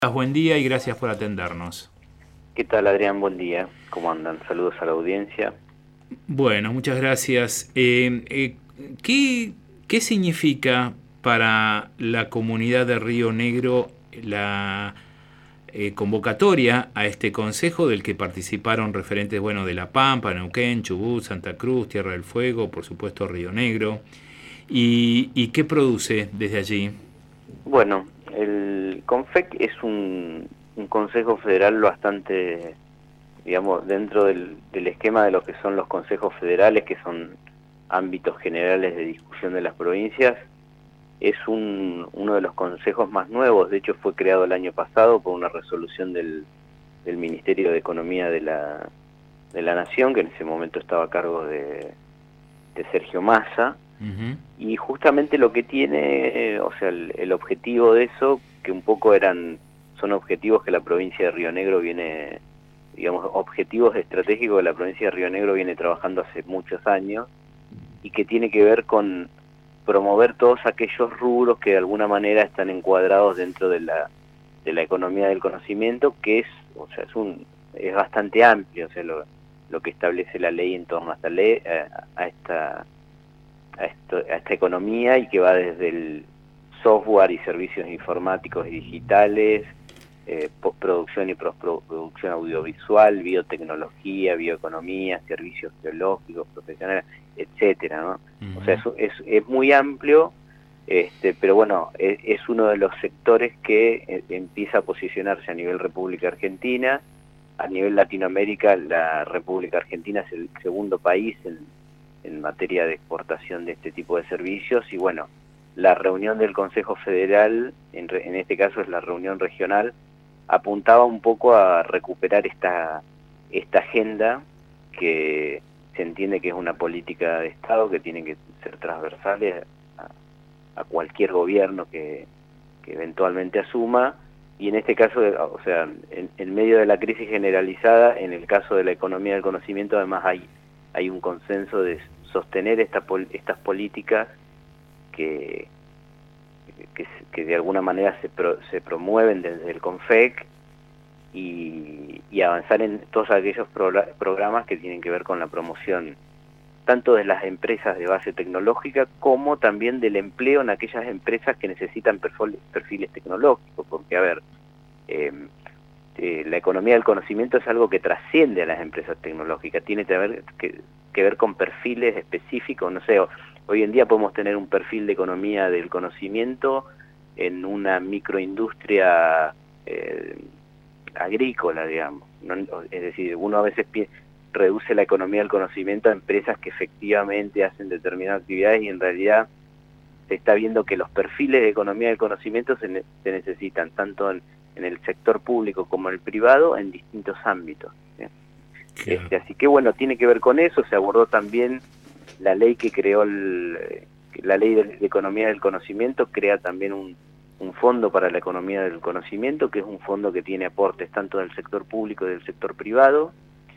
Buen día y gracias por atendernos. ¿Qué tal, Adrián? Buen día. ¿Cómo andan? Saludos a la audiencia. Bueno, muchas gracias. ¿Qué, qué significa para la comunidad de Río Negro la convocatoria a este consejo del que participaron referentes, bueno, de La Pampa, Neuquén, Chubut, Santa Cruz, Tierra del Fuego, por supuesto Río Negro? ¿Y qué produce desde allí? Bueno, el CONFEC es un consejo federal bastante, digamos, dentro del esquema de lo que son los consejos federales, que son ámbitos generales de discusión de las provincias. Es uno de los consejos más nuevos. De hecho, fue creado el año pasado por una resolución del Ministerio de Economía de la Nación, que en ese momento estaba a cargo de Sergio Massa. Ujú. Y justamente lo que tiene, o sea, el objetivo de eso, que un poco son objetivos que la provincia de Río Negro viene, digamos, objetivos estratégicos que la provincia de Río Negro viene trabajando hace muchos años, y que tiene que ver con promover todos aquellos rubros que de alguna manera están encuadrados dentro de la economía del conocimiento, que es, o sea, es bastante amplio, o sea, lo que establece la ley en torno a esta ley, a esta economía, y que va desde el software y servicios informáticos y digitales, postproducción y postproducción audiovisual, biotecnología, bioeconomía, servicios geológicos, profesionales, etcétera, ¿no? O sea, Ujú. es muy amplio, pero bueno, es uno de los sectores que empieza a posicionarse a nivel República Argentina. A nivel Latinoamérica, la República Argentina es el segundo país en materia de exportación de este tipo de servicios. Y bueno, la reunión del Consejo Federal, en este caso es la reunión regional, apuntaba un poco a recuperar esta agenda, que se entiende que es una política de Estado que tiene que ser transversales a cualquier gobierno que eventualmente asuma. Y en este caso, o sea, en medio de la crisis generalizada, en el caso de la economía del conocimiento, además hay un consenso de sostener estas políticas que, que de alguna manera se promueven desde el CONFEC, y avanzar en todos aquellos programas que tienen que ver con la promoción tanto de las empresas de base tecnológica como también del empleo en aquellas empresas que necesitan perfiles tecnológicos, porque, a ver, eh, la economía del conocimiento es algo que trasciende a las empresas tecnológicas, tiene que ver con perfiles específicos. No sé, hoy en día podemos tener un perfil de economía del conocimiento en una microindustria agrícola, digamos, ¿no? Es decir, uno a veces reduce la economía del conocimiento a empresas que efectivamente hacen determinadas actividades, y en realidad se está viendo que los perfiles de economía del conocimiento se necesitan tanto en el sector público como en el privado, en distintos ámbitos, ¿sí? Claro. Así que bueno, tiene que ver con eso. Se abordó también la ley que creó la ley de economía del conocimiento. Crea también un fondo para la economía del conocimiento, que es un fondo que tiene aportes tanto del sector público y del sector privado.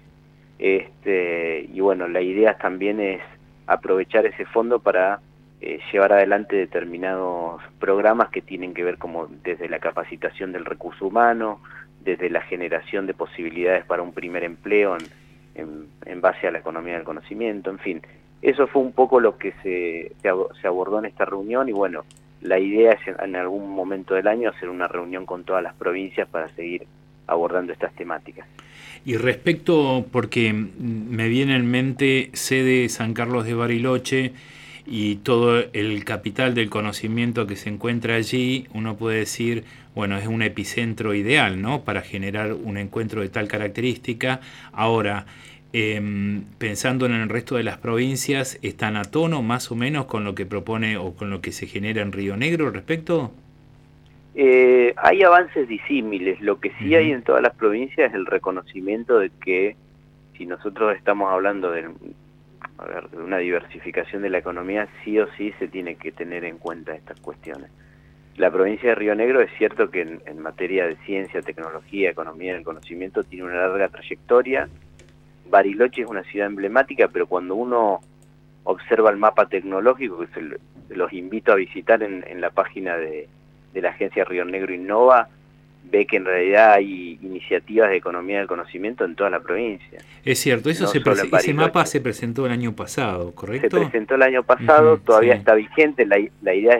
Y bueno, la idea también es aprovechar ese fondo para llevar adelante determinados programas que tienen que ver como desde la capacitación del recurso humano, desde la generación de posibilidades para un primer empleo en base a la economía del conocimiento, en fin. Eso fue un poco lo que se abordó en esta reunión. Y bueno, la idea es en algún momento del año hacer una reunión con todas las provincias para seguir abordando estas temáticas. Y respecto, porque me viene en mente sede San Carlos de Bariloche y todo el capital del conocimiento que se encuentra allí, uno puede decir, bueno, es un epicentro ideal, ¿no? Para generar un encuentro de tal característica. Ahora, pensando en el resto de las provincias, ¿están a tono más o menos con lo que propone o con lo que se genera en Río Negro al respecto? Hay avances disímiles. Lo que sí hay Ujú. en todas las provincias es el reconocimiento de que, si nosotros estamos hablando a ver, de una diversificación de la economía, sí o sí se tiene que tener en cuenta estas cuestiones. La provincia de Río Negro, es cierto que en materia de ciencia, tecnología, economía del conocimiento tiene una larga trayectoria. Bariloche es una ciudad emblemática, pero cuando uno observa el mapa tecnológico, que los invito a visitar en la página de la agencia Río Negro Innova, ve que en realidad hay iniciativas de economía del conocimiento en toda la provincia. Es cierto, eso No ese Bariloche. mapa se presentó el año pasado, Se ¿correcto? presentó el año pasado, todavía sí. está vigente, la idea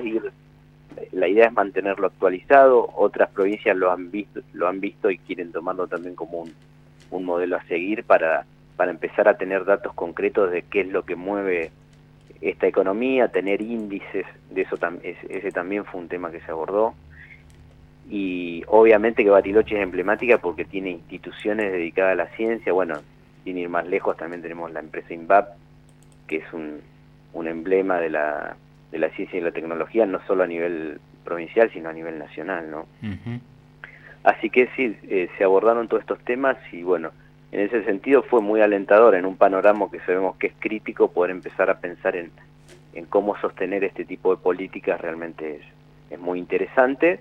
es mantenerlo actualizado. Otras provincias lo han visto y quieren tomarlo también como un modelo a seguir para empezar a tener datos concretos de qué es lo que mueve esta economía, tener índices de eso. Ese también fue un tema que se abordó. Y obviamente que Bariloche es emblemática porque tiene instituciones dedicadas a la ciencia. Bueno, sin ir más lejos, también tenemos la empresa INVAP, que es un emblema de la ciencia y la tecnología, no solo a nivel provincial, sino a nivel nacional, ¿no? Así que sí, se abordaron todos estos temas y bueno, en ese sentido fue muy alentador, en un panorama que sabemos que es crítico, poder empezar a pensar en cómo sostener este tipo de políticas. Realmente es muy interesante.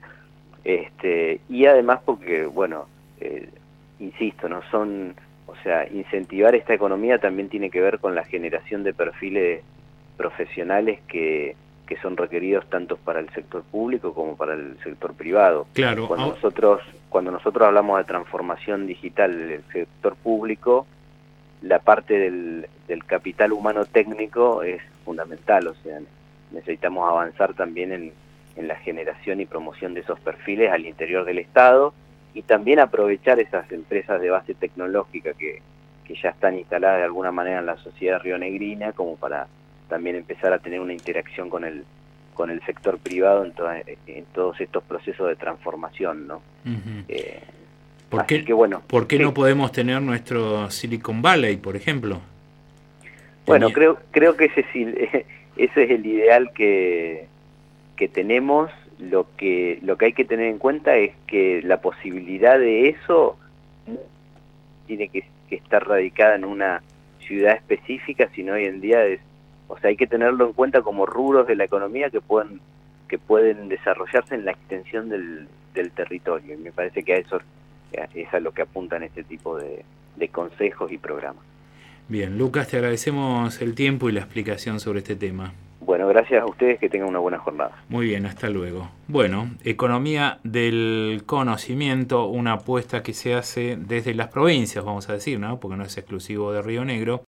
Y además porque, bueno, insisto, no son, o sea, incentivar esta economía también tiene que ver con la generación de perfiles profesionales que son requeridos tanto para el sector público como para el sector privado. Claro. Cuando nosotros hablamos de transformación digital del sector público, la parte del capital humano técnico es fundamental. O sea, necesitamos avanzar también en la generación y promoción de esos perfiles al interior del Estado, y también aprovechar esas empresas de base tecnológica que ya están instaladas de alguna manera en la sociedad rionegrina, como para también empezar a tener una interacción con el sector privado en todos estos procesos de transformación, ¿no? ¿Por qué no podemos tener nuestro Silicon Valley, por ejemplo? Bueno, creo que ese es el ideal que tenemos. Lo que hay que tener en cuenta es que la posibilidad de eso tiene que estar radicada en una ciudad específica, sino hoy en día o sea, hay que tenerlo en cuenta como rubros de la economía que pueden desarrollarse en la extensión del territorio, y me parece que eso es a lo que apuntan este tipo de consejos y programas. Bien, Lucas, te agradecemos el tiempo y la explicación sobre este tema. Bueno, gracias a ustedes, que tengan una buena jornada. Muy bien, hasta luego. Bueno, economía del conocimiento, una apuesta que se hace desde las provincias, vamos a decir, ¿no? Porque no es exclusivo de Río Negro.